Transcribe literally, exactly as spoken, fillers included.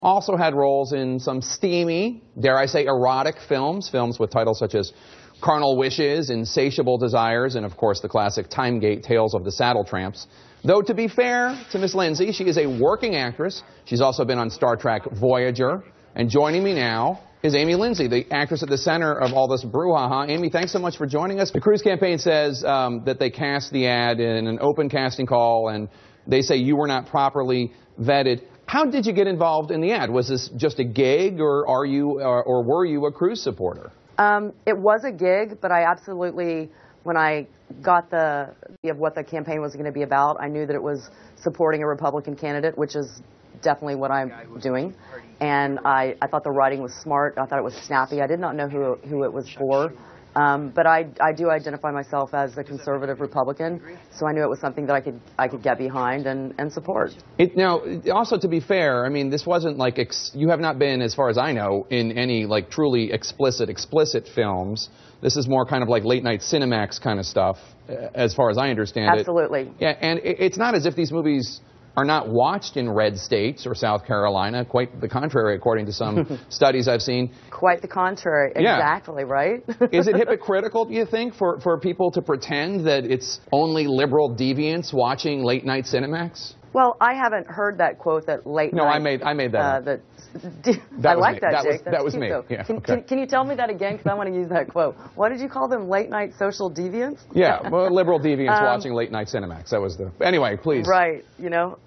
Also had roles in some steamy, dare I say, erotic films, films with titles such as Carnal Wishes, Insatiable Desires, and of course the classic Timegate Tales of the Saddle Tramps. Though to be fair to Miss Lindsay, she is a working actress. She's also been on Star Trek Voyager. And joining me now is Amy Lindsay, the actress at the center of all this brouhaha. Amy, thanks so much for joining us. The Cruise campaign says um, that they cast the ad in an open casting call, and they say you were not properly vetted. How did you get involved in the ad? Was this just a gig, or are you, or, or were you a Cruise supporter? Um, it was a gig, but I absolutely, when I got the of what the campaign was going to be about, I knew that it was supporting a Republican candidate, which is definitely what I'm doing. And I, I thought the writing was smart. I thought it was snappy. I did not know who who it was for. Um, but I, I do identify myself as a conservative Republican, so I knew it was something that I could I could get behind and, and support. It, now, also to be fair, I mean, this wasn't like, ex you have not been, as far as I know, in any like truly explicit, explicit films. This is more kind of like late night Cinemax kind of stuff, as far as I understand Absolutely. it. Absolutely. Yeah, and it, it's not as if these movies are not watched in red states or South Carolina. Quite the contrary, according to some studies I've seen. Quite the contrary. Yeah. Exactly, right? Is it hypocritical, do you think, for, for people to pretend that it's only liberal deviants watching late night Cinemax? Well, I haven't heard that quote that late no, night. No, I made, I made that uh, up. that That I was like me. that, that Jake. Was, That's that was cute, me. Though. Yeah, can, okay. can, can you tell me that again? Because I want to use that quote. What did you call them? Late night social deviants? Yeah, well, liberal deviants um, watching late night Cinemax. That was the. Anyway, please. Right. You know.